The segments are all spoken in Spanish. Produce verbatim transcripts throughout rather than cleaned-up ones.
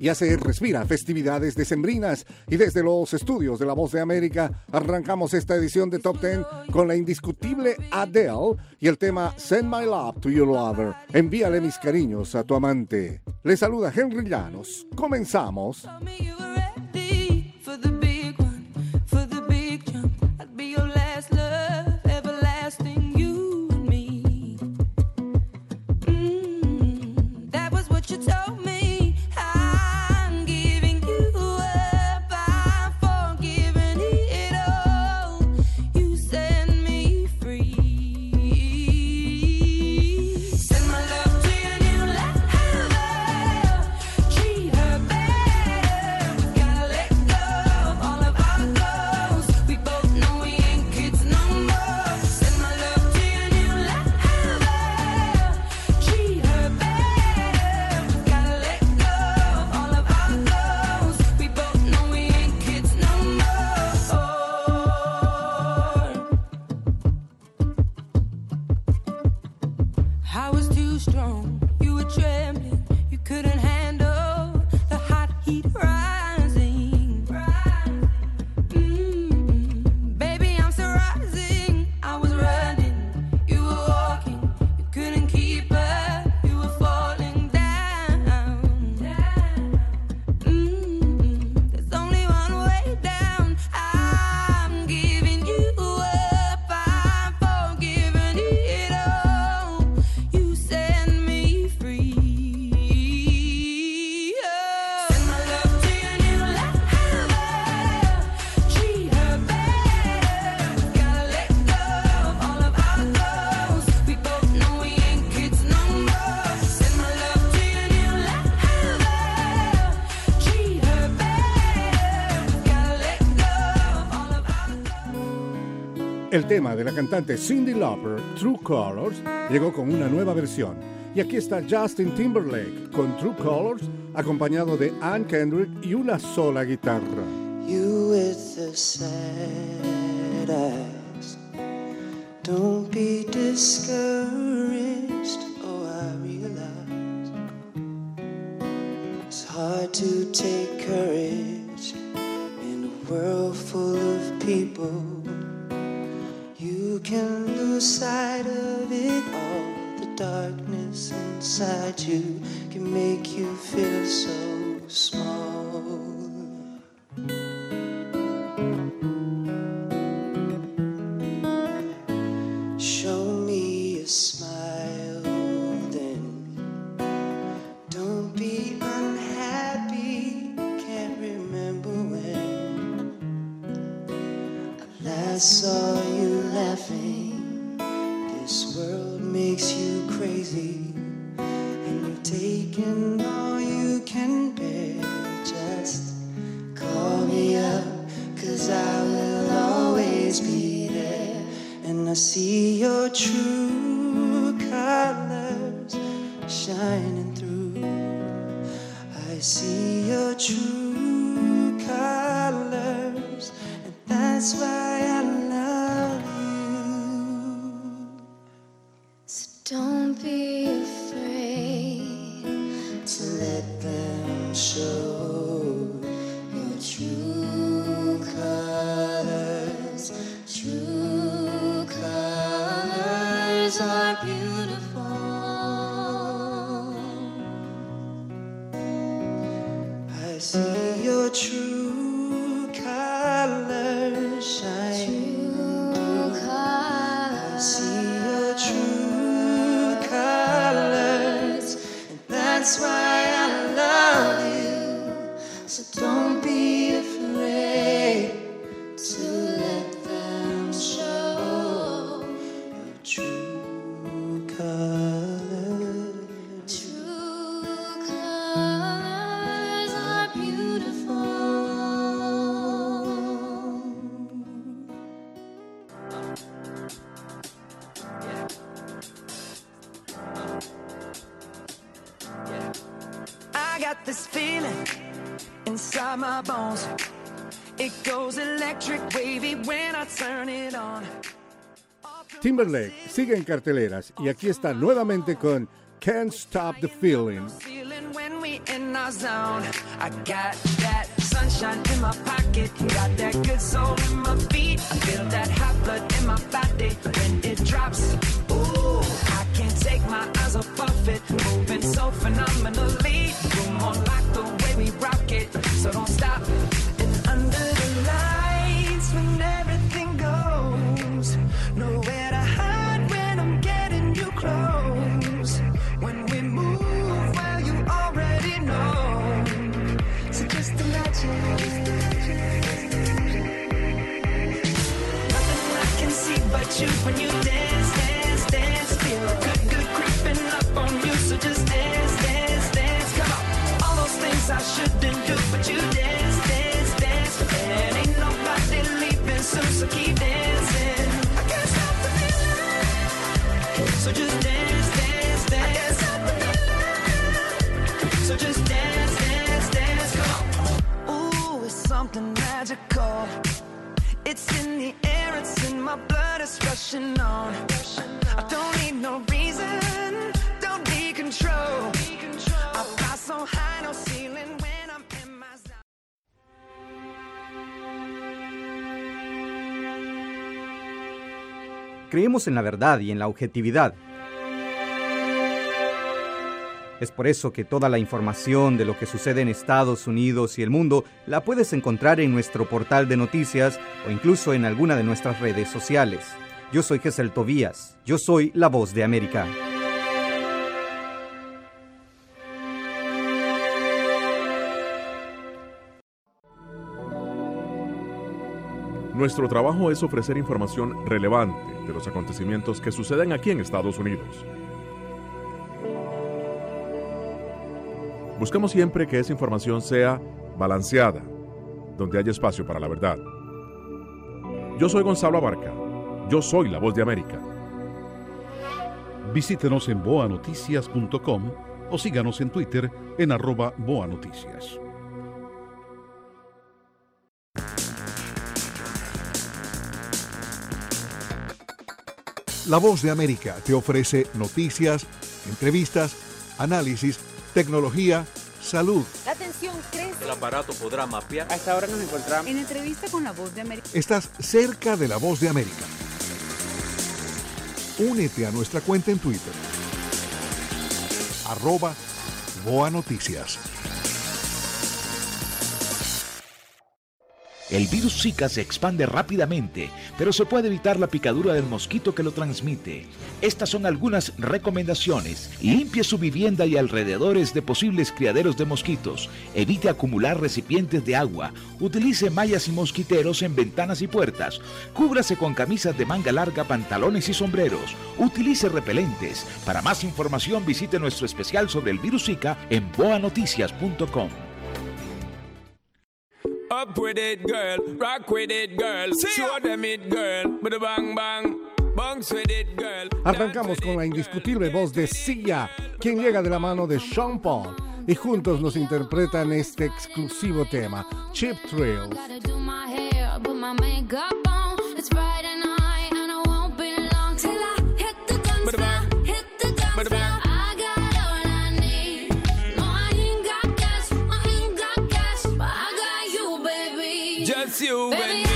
Ya se respira festividades decembrinas y desde los estudios de La Voz de América arrancamos esta edición de Top diez con la indiscutible Adele y el tema Send My Love to Your Lover. Envíale mis cariños a tu amante. Le saluda Henry Llanos. Comenzamos. El tema de la cantante Cyndi Lauper, True Colors, llegó con una nueva versión. Y aquí está Justin Timberlake con True Colors, acompañado de Ann Kendrick y una sola guitarra. You with the sad eyes, don't be discouraged, oh I realize it's hard to take courage in a world full of people. You can lose sight of it all. The darkness inside you can make you feel so small. Show me a smile then. Don't be unhappy. Can't remember when I last saw you laughing. This world makes you crazy, and you've taken all you can bear. Just call me up, 'cause I will always be there. And I see your true colors shining through. I see your true colors, and that's why I love you. So don't be afraid to let them show your true colors. True colors are beautiful. I see your true colors shining through. I see your true colors, and that's why I love you. So don't be afraid to let them show your true colors. True colors are beautiful. I got this feeling inside my bones. It goes electric wavy when I turn it on. Timberlake sigue en carteleras y aquí está nuevamente con Can't Stop the Feeling. When we we in our zone. I got that sunshine in my pocket, got that good soul in my feet. I feel that hot blood in my body when it drops. Ooh, I can't take my eyes off of it, moving so phenomenally. Come on, like the way we rock it, so don't stop. And under the lights, when everything goes, nowhere to hide when I'm getting you close. When we move, well, you already know. So just imagine. Nothing I can see but you when you dance, dance, dance. Feel good, good creeping up on you. So just dance, dance, dance. Come on. All those things I shouldn't do, but you dance, dance, dance. And ain't nobody leaving soon, so keep dancing. I can't stop the feeling. So just dance, dance, dance. I can't stop the feeling. So just dance, dance, dance. Come on. Ooh, it's something magical. It's in the air, it's in my blood, it's rushing on. I don't need no reason, don't need control. I fly so high, no ceiling when I'm in my zone. Creemos en la verdad y en la objetividad. Es por eso que toda la información de lo que sucede en Estados Unidos y el mundo la puedes encontrar en nuestro portal de noticias o incluso en alguna de nuestras redes sociales. Yo soy Gesel Tobías, yo soy la Voz de América. Nuestro trabajo es ofrecer información relevante de los acontecimientos que suceden aquí en Estados Unidos. Buscamos siempre que esa información sea balanceada, donde haya espacio para la verdad. Yo soy Gonzalo Abarca. Yo soy la Voz de América. Visítenos en boa noticias punto com o síganos en Twitter en arroba boanoticias. La Voz de América te ofrece noticias, entrevistas, análisis, tecnología, salud. La atención crece. El aparato podrá mapear. A esta hora nos encontramos En entrevista con la Voz de América. Estás cerca de la Voz de América. Únete a nuestra cuenta en Twitter. Arroba Boa Noticias. El virus Zika se expande rápidamente, pero se puede evitar la picadura del mosquito que lo transmite. Estas son algunas recomendaciones. Limpie su vivienda y alrededores de posibles criaderos de mosquitos. Evite acumular recipientes de agua. Utilice mallas y mosquiteros en ventanas y puertas. Cúbrase con camisas de manga larga, pantalones y sombreros. Utilice repelentes. Para más información visite nuestro especial sobre el virus Zika en boa noticias punto com. Up with it, girl. Rock with it, girl. Show them it, girl. With a bang bang. Bounce with it, girl. Arrancamos con la indiscutible voz de Sia, quien llega de la mano de Sean Paul, y juntos nos interpretan este exclusivo tema, Cheap Thrills. Just you and me.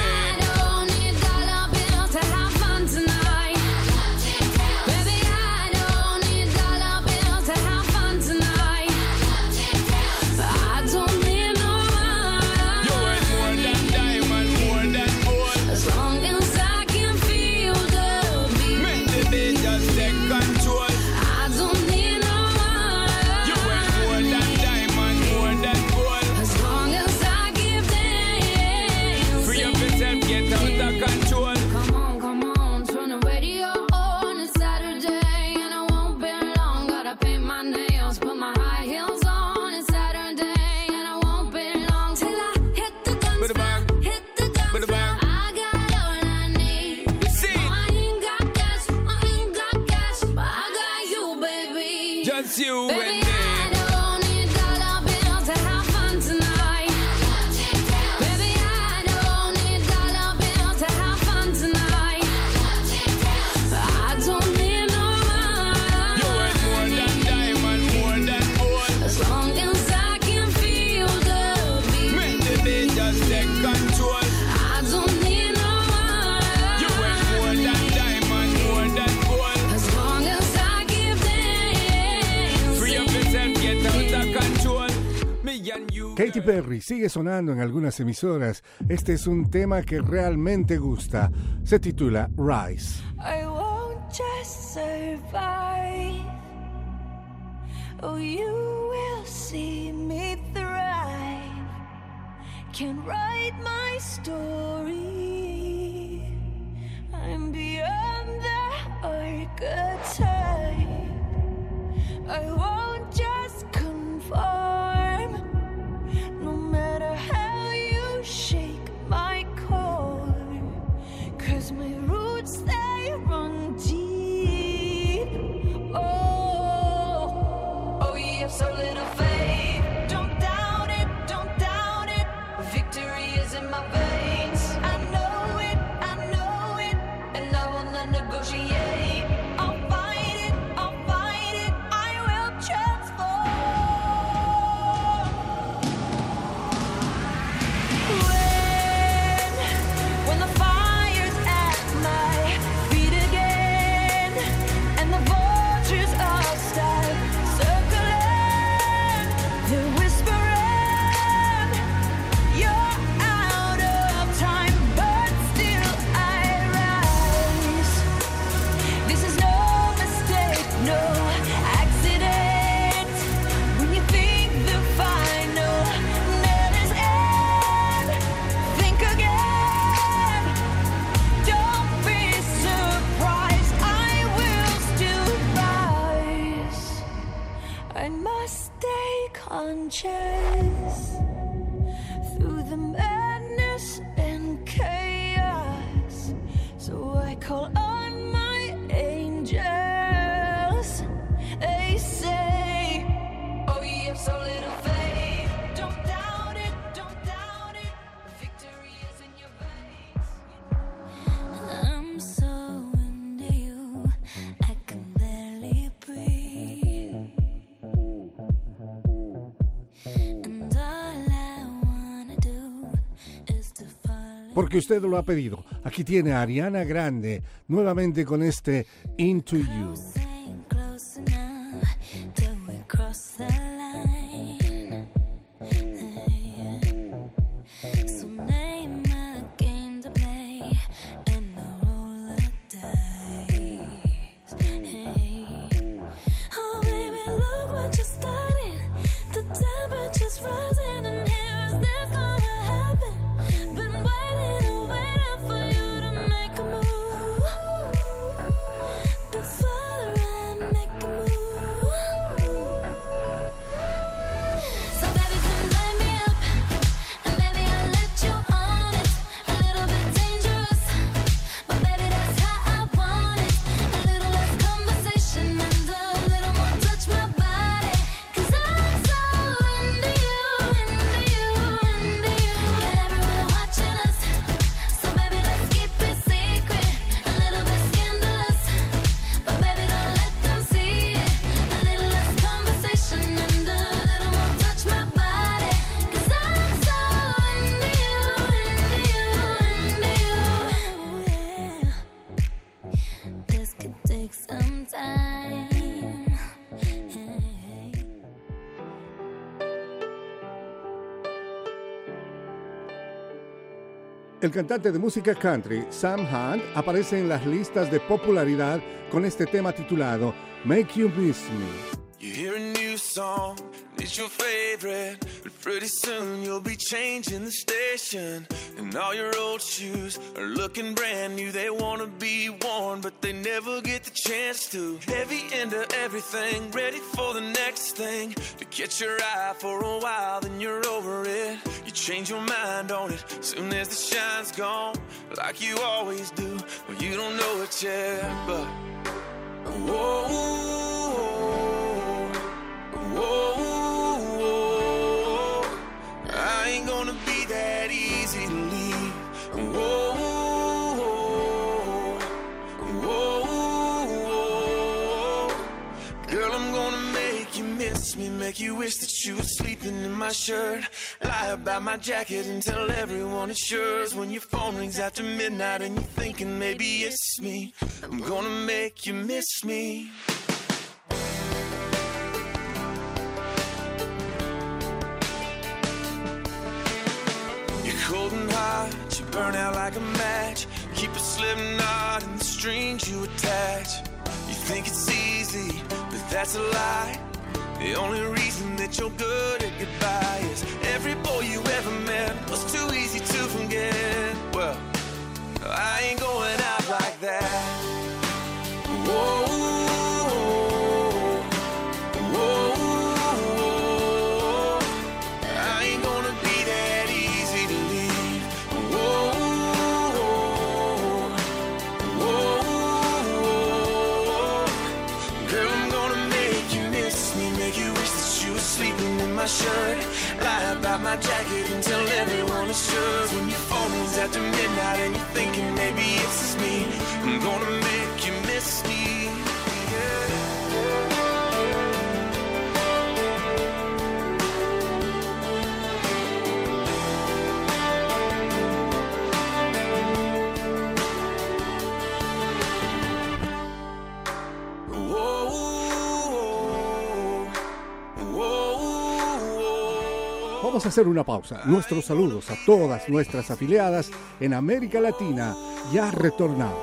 You and me. As long as I Katy Perry sigue sonando en algunas emisoras. Este es un tema que realmente gusta. Se titula Rise. I won't just survive. Oh, you will see me thrive. Can write my story. I'm beyond the archetype. I won't just conform. No matter how you shake my core. 'Cause my roots, they run deep. Oh, oh, you have so little faith. Don't doubt it, don't doubt it. Victory is in my veins. I know it, I know it. And I will not negotiate. I'll fight it, I'll fight it. I will transform. When, when the fire's at my feet again, and the vultures all start circling, they're whispering, you're out of time, but still I rise. This is no mistake, no accident. When you think the final nail is in, think again. Don't be surprised, I will still rise. I must stay conscious through the madness and chaos. So I call on my angels. They say, oh, you have so little faith. Don't doubt it, don't doubt it. Victory is in your veins. I'm so into you, I can barely breathe. And all I wanna do is to follow. Porque usted lo ha pedido. Aquí tiene a Ariana Grande nuevamente con este Into You. Ain't close enough till we cross the line. So name a game to play and I'll roll the dice. Oh baby, look what you're starting. The temperature's rising and here's this gonna happen. Been waiting and waiting for you to make a move. Before I make a move. So baby, come light me up, and baby I'll let you on it. A little bit dangerous, but baby that's how I want it. A little less conversation and a little more touch my body. 'Cause I'm so into you, into you, into you. Got everyone watching us, so baby let's keep it secret. A little bit scandalous, but baby don't let them see it. A little less conversation and a little more touch my body. 'Cause I'm so into you, into you, into you. Yeah. This could take some time. El cantante de música country, Sam Hunt, aparece en las listas de popularidad con este tema titulado Make You Miss Me. You hear a new song, it's your favorite, but pretty soon you'll be changing the station. And all your old shoes are looking brand new. They wanna be worn, but they never get the chance to. Heavy into everything, ready for the next thing. To catch your eye for a while, then you're over it. You change your mind on it, soon as the shine's gone, like you always do. Well, you don't know it yet, but whoa, whoa, whoa, I ain't gonna be that easy to leave. Whoa, whoa, whoa, girl, I'm gonna make you miss me, make you wish that you were sleeping in my shirt. Lie about my jacket and tell everyone it's yours. When your phone rings after midnight and you're thinking maybe it's me, I'm gonna make you miss me. cold and hot, you burn out like a match. Keep a slip knot in the strings you attach. You think it's easy, but that's a lie. The only reason that you're good at goodbye is every boy you ever met was too easy to forget. Well, I ain't going out like that. Whoa, whoa, I ain't gonna be that easy to leave. Whoa, whoa, girl, I'm gonna make you miss me, make you wish that you were sleeping in my shirt. Lie about my jacket and tell everyone it's yours. When your phone is after midnight and you're thinking maybe it's just me, I'm gonna make you miss me. Vamos a hacer una pausa. Nuestros saludos a todas nuestras afiliadas en América Latina. Ya retornamos.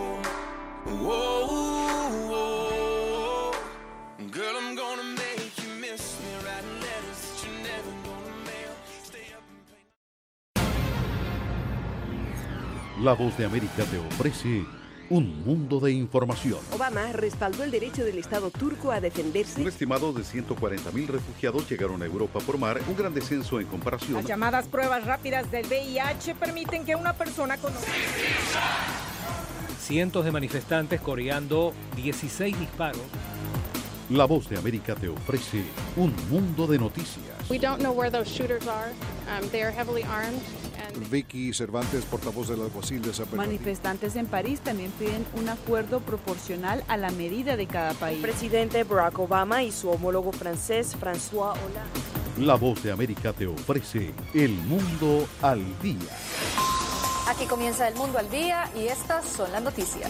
La Voz de América te ofrece un mundo de información. Obama respaldó el derecho del Estado turco a defenderse. Un estimado de ciento cuarenta mil refugiados llegaron a Europa por mar, un gran descenso en comparación. Las llamadas pruebas rápidas del V I H permiten que una persona con... Cientos de manifestantes coreando dieciséis disparos. La Voz de América te ofrece un mundo de noticias. We don't know where those shooters are. Um, they are heavily armed. And... Vicky Cervantes, portavoz del alguacil de San Bernardino. Manifestantes en París también piden un acuerdo proporcional a la medida de cada país. El presidente Barack Obama y su homólogo francés François Hollande. La Voz de América te ofrece El Mundo al Día. Aquí comienza El Mundo al Día y estas son las noticias.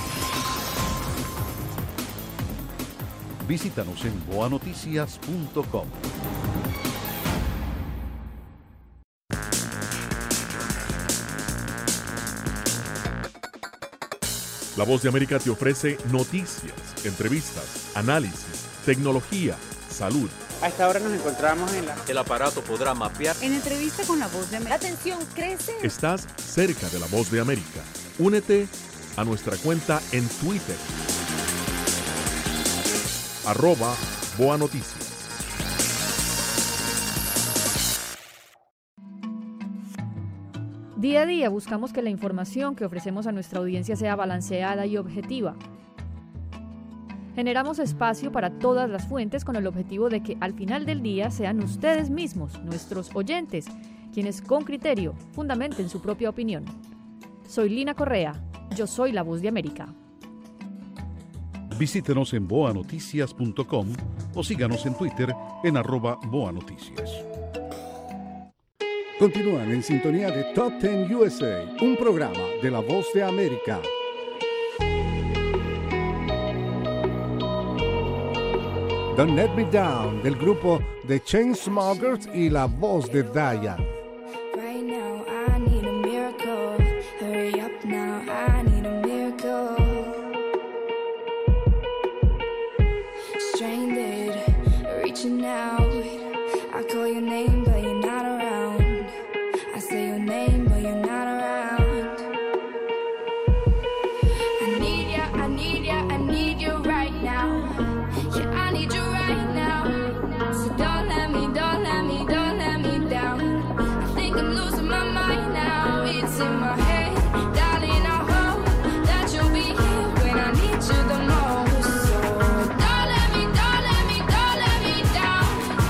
Visítanos en boa noticias punto com. La Voz de América te ofrece noticias, entrevistas, análisis, tecnología, salud. A esta hora nos encontramos en la... El aparato podrá mapear. En entrevista con La Voz de América. La tensión crece. Estás cerca de La Voz de América. Únete a nuestra cuenta en Twitter. Arroba Boa Noticias. Día a día buscamos que la información que ofrecemos a nuestra audiencia sea balanceada y objetiva. Generamos espacio para todas las fuentes con el objetivo de que al final del día sean ustedes mismos, nuestros oyentes, quienes con criterio fundamenten su propia opinión. Soy Lina Correa, yo soy La Voz de América. Visítenos en boa noticias punto com o síganos en Twitter en arroba Boa Noticias. Continúan en sintonía de Top Ten U S A, un programa de La Voz de América. Don't Let Me Down, del grupo The Chainsmokers y la voz de Diane. Right now I need a miracle. Hurry up now, I need a miracle. Stranded, reaching out. I call your name, but you're not around. I say your name, but you're not around. I need ya, I need ya, I need you right now. Yeah, I need you right now. So don't let me, don't let me, don't let me down. I think I'm losing my mind now. It's in my head, darling. I hope that you'll be here when I need you the most. So don't let me, don't let me, don't let me down.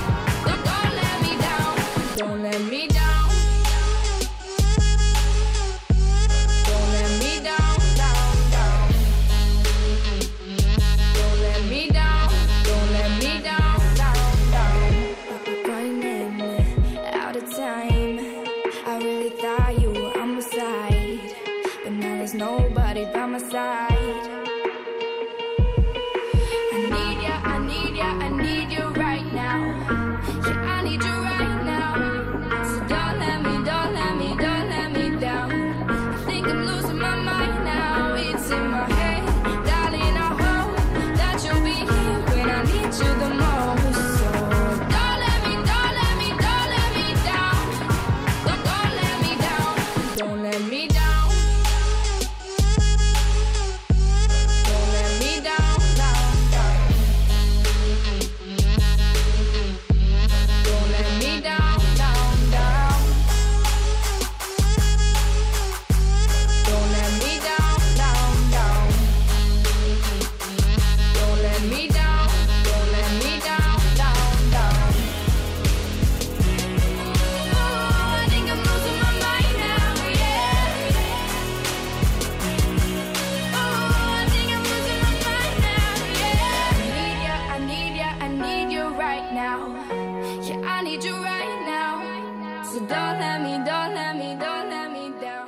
I need you right now. So don't let me, don't let me, don't let me down.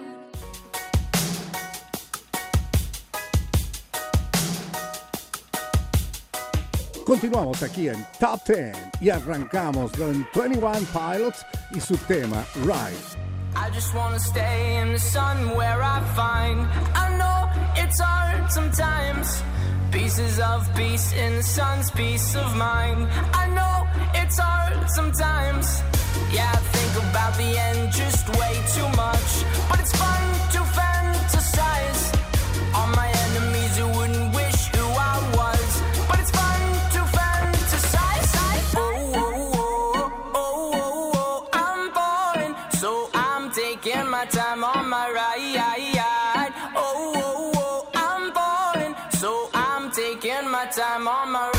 Continuamos aquí en Top ten y arrancamos con twenty-one Pilots y su tema Rise. I just wanna stay in the sun where I find. I know it's hard sometimes. Pieces of peace in the sun's peace of mind. I know it's hard sometimes. Yeah, I think about the end just way too much. But it's fun to fantasize on my enemies who wouldn't wish who I was. But it's fun to fantasize. Oh, oh, oh, oh, oh, oh, I'm falling, so I'm taking my time on my ride. Oh, oh, oh, I'm falling, so I'm taking my time on my ride.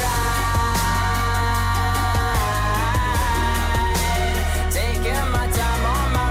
Taking my time on my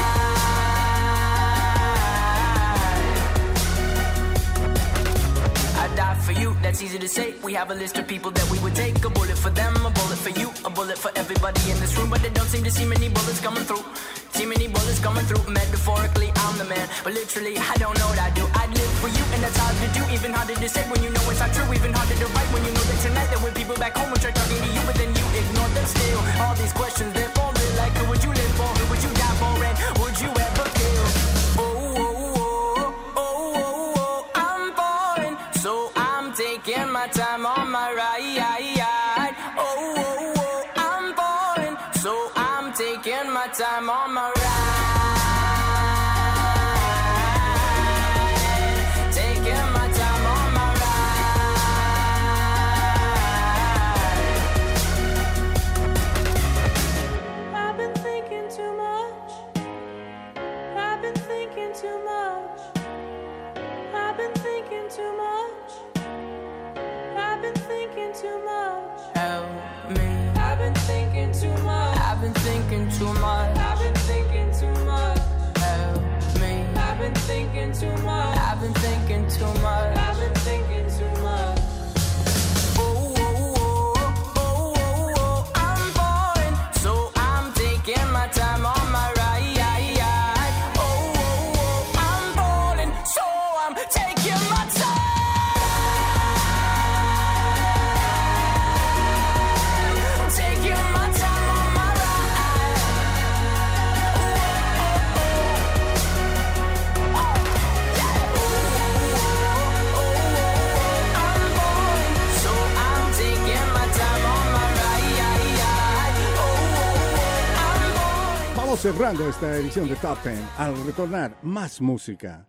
ride. I die for you, that's easy to say. We have a list of people that we would take. A bullet for them, a bullet for you, a bullet for everybody in this room. But they don't seem to see many bullets coming through. See many bullets coming through. Metaphorically, I'm the man, but literally, I don't know what I do. I live for you, and that's hard to do. Even harder to say when you know it's not true. Even harder to write when you know that tonight there were people back home who tried talking to you, but then you ignore them still. All these questions, they're falling like, who would you live for? Who would you die for? And would you ever kill? Oh, oh, oh, oh, oh, oh, I'm falling, so I'm taking my time on my ride. Oh, oh, oh, I'm falling, so I'm taking my time on my ride. Taking my time on my ride. I've been thinking too much. I've been thinking too much. I've been thinking too much. I've been thinking too much. Help me. I've been thinking too much. I've been thinking too much. I've been thinking too much. Help me. I've been thinking too much. I've been thinking too much. I've been thinking too much. Oh, oh, oh, oh, oh, oh, I'm falling, so I'm taking my time on my ride. Oh, oh, oh, I'm falling, so I'm taking my time. Taking my time on my ride. Oh, oh, oh, oh, yeah. Oh, oh, oh, I'm falling, so I'm taking my time on my ride. Oh, oh, I'm falling. Vamos cerrando esta edición de Top ten. Al retornar, más música.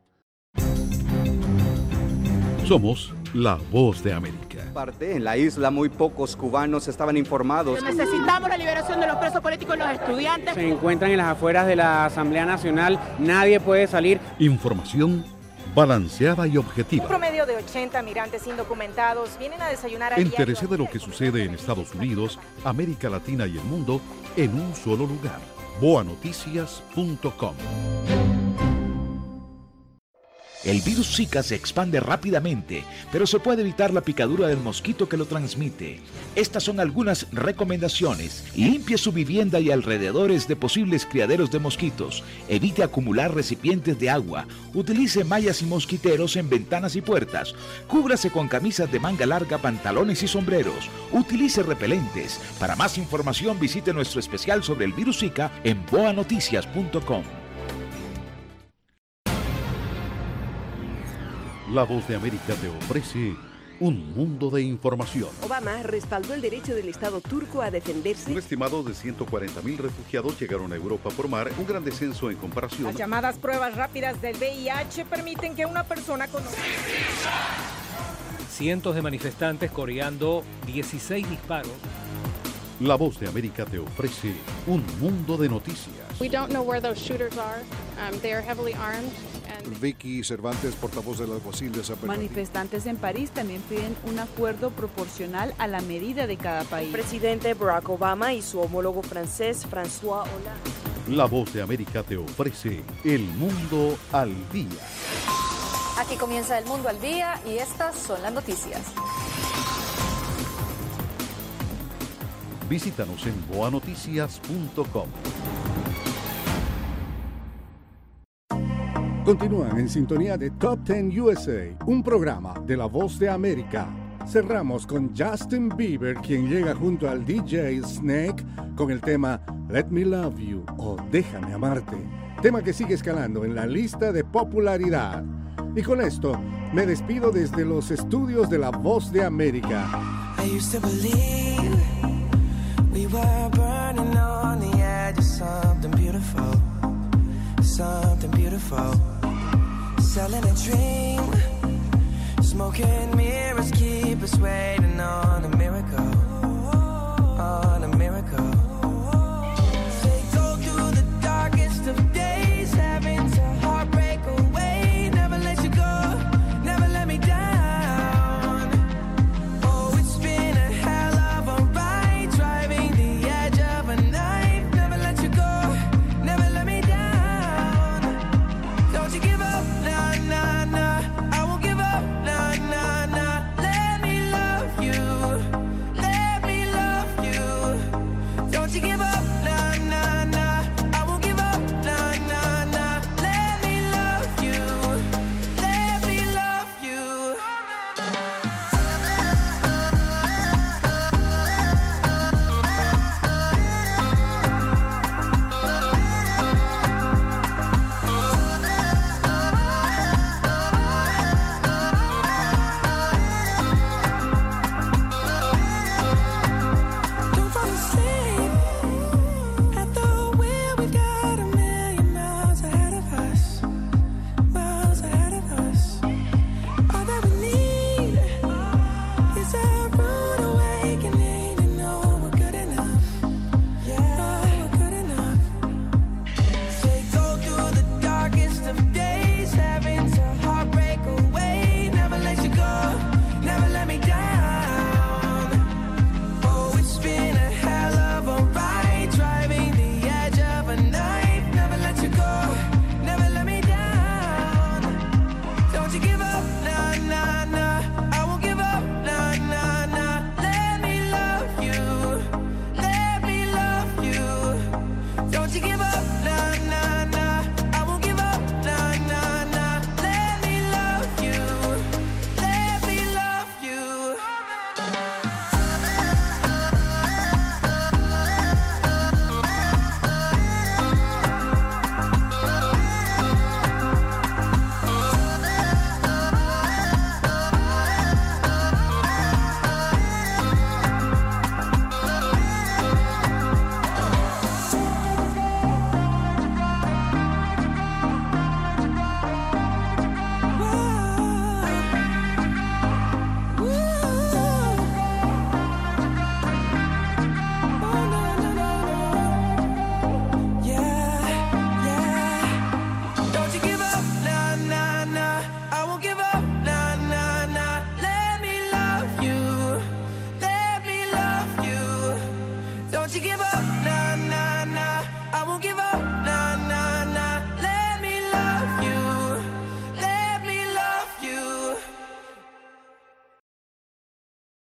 Somos la voz de América. Parte en la isla muy pocos cubanos estaban informados. Necesitamos la liberación de los presos políticos y los estudiantes. Se encuentran en las afueras de la Asamblea Nacional. Nadie puede salir. Información balanceada y objetiva. Un promedio de ochenta migrantes indocumentados vienen a desayunar a Entérese de lo que sucede en Estados Unidos, América Latina y el mundo en un solo lugar. boa noticias punto com. El virus Zika se expande rápidamente, pero se puede evitar la picadura del mosquito que lo transmite. Estas son algunas recomendaciones. Limpie su vivienda y alrededores de posibles criaderos de mosquitos. Evite acumular recipientes de agua. Utilice mallas y mosquiteros en ventanas y puertas. Cúbrase con camisas de manga larga, pantalones y sombreros. Utilice repelentes. Para más información visite nuestro especial sobre el virus Zika en boa noticias punto com. La Voz de América te ofrece un mundo de información. Obama respaldó el derecho del Estado turco a defenderse. Un estimado de ciento cuarenta mil refugiados llegaron a Europa por mar, un gran descenso en comparación. Las llamadas pruebas rápidas del V I H permiten que una persona con... Cientos de manifestantes coreando dieciséis disparos. La Voz de América te ofrece un mundo de noticias. We don't know where those shooters are. Um, they are heavily armed. And Vicky Cervantes, portavoz del alguacil de San Bernardino. Manifestantes en París también piden un acuerdo proporcional a la medida de cada país. El presidente Barack Obama y su homólogo francés François Hollande. La Voz de América te ofrece el mundo al día. Aquí comienza El Mundo al Día y estas son las noticias. Visítanos en boa noticias punto com. Continúan en sintonía de Top Ten U S A, un programa de La Voz de América. Cerramos con Justin Bieber, quien llega junto al D J Snake con el tema Let Me Love You o Déjame Amarte, tema que sigue escalando en la lista de popularidad. Y con esto me despido desde los estudios de La Voz de América. I used to believe we were burning on the edge of something beautiful, something beautiful. Selling a dream, smoking mirrors keep us waiting on a miracle, on a miracle. They go through the darkest of days, having to heartbreak away. Never let you go, never let me down. Oh, it's been a hell of a ride, driving the edge of a knife. Never let you go, never let me down. Don't you give up, nah, nah, nah. I won't give up, nah, nah, nah. Let me love you, let me love you. Don't you give up, nah, nah, nah. I won't give up, nah, nah, nah. Let me love you, let me love you. Don't fall asleep at the wheel. We've got a million miles ahead of us, miles ahead of us. All that we need is a rude awakening to know we're good enough. Yeah, we're good enough. They go through the darkest of days, having to heartbreak away. Never let you go, never let me down. Oh, it's been a hell of a ride, driving the edge of a knife. Never let you go, never let me down. Don't you give up, nah, nah, nah. I won't give up, nah, nah, nah. Let me love you, let me love you. Don't you give up, nah, nah, nah. I won't give up, nah, nah, nah. Let me love you, let me love you. Don't you give up, nah, nah, nah. I won't give up, nah, nah, nah. Let me love you, let me love you. Don't you give up.